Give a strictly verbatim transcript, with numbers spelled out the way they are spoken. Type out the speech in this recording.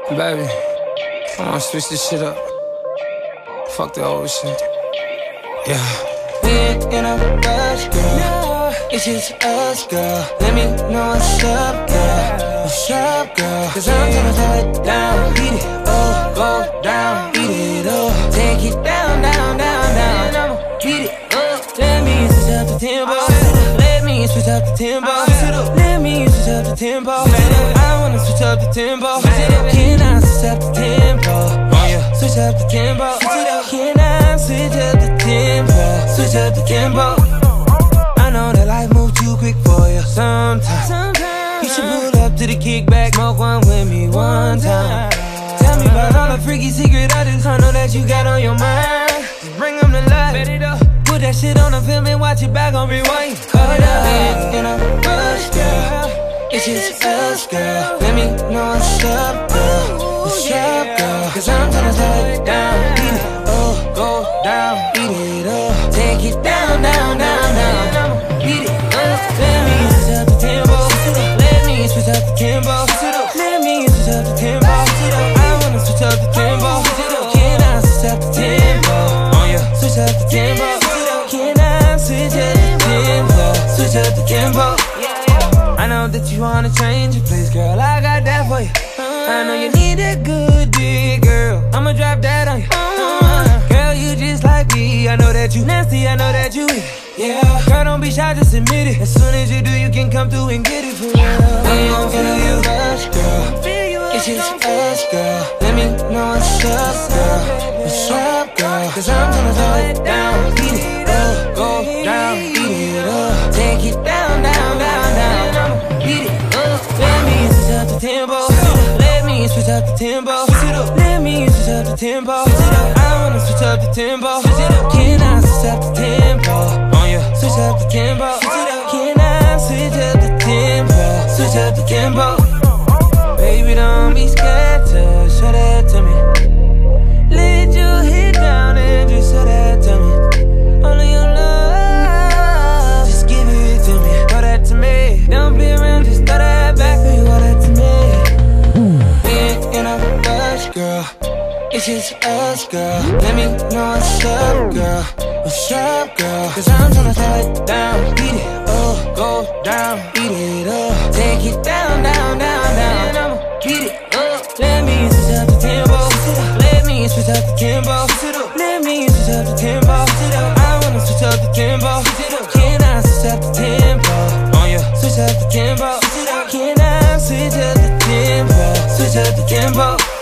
Baby, I wanna switch this shit up. Fuck the old shit. Yeah. We ain't in a rush, girl. It's just us, girl. Let me know what's up, girl. What's up, girl? Cause I'm gonna slow it down. Beat it up, go down. Beat it up, take it down, down, down, down. I'ma beat it up. Let me switch up the tempo. Let me switch up the tempo. Let me switch up the tempo. I wanna switch up the tempo. Can I switch up the tempo? Switch up the tempo. Can I switch up the tempo? Switch up the tempo. I know that life moves too quick for you sometimes. You should pull up to the kickback, smoke one with me one time. Tell me about all the freaky secret items I know that you got on your mind. Just bring them to life. Put that shit on the film and watch it back on rewind. Hold up, ain't in a rush, girl. It's just us, girl. Let me know what's up, girl. What's up, girl? Cause I'm tryna slow it down. Beat it up, go down. Beat it up, take it down, down, down, down. Beat it up. Let me switch up the tempo. Let me switch up the tempo. Let me switch up the tempo. I wanna switch up the tempo. Can I switch up the tempo? Switch up the tempo. Can I switch up the tempo? Switch up the tempo. I know that you wanna change your place, girl. I got that for you. I know you need a good dick, girl. I'ma drop that on you. Girl, you just like me. I know that you nasty. I know that you eat. Yeah, girl, don't be shy, just admit it. As soon as you do, you can come through and get it for real. We gon' feel you rush, girl. It's just us, girl. Let me know what's up, girl. What's up, girl? Cause I'm gonna slow it down. Beat it up, go down. Beat it up, take it down, down, down, down. Beat it up. Let me switch up the tempo. Let me switch up the tempo. Let me switch up the tempo. I wanna switch up the tempo. Can I switch up the tempo? Switch up the tempo. Can I switch up the tempo? Switch up the tempo. Baby, don't be scared to show that to me. Let your head down and just show that to me. All of your love, just give it to me. Throw that to me. Don't be around, just throw that back and you owe that to me. We ain't in a rush, girl. It's just us, girl. Let me know what's up, girl. What's up, girl? Cause I'm tryna slow it down. Beat it up, go down. Beat it up, take it down, down, down, down. I'ma beat it up. Let me switch up the tempo. Let me switch up the tempo. Let me switch up the tempo. I wanna switch up the tempo. Can I switch up the tempo? Switch up the tempo. Can I switch up the tempo? Switch up the tempo.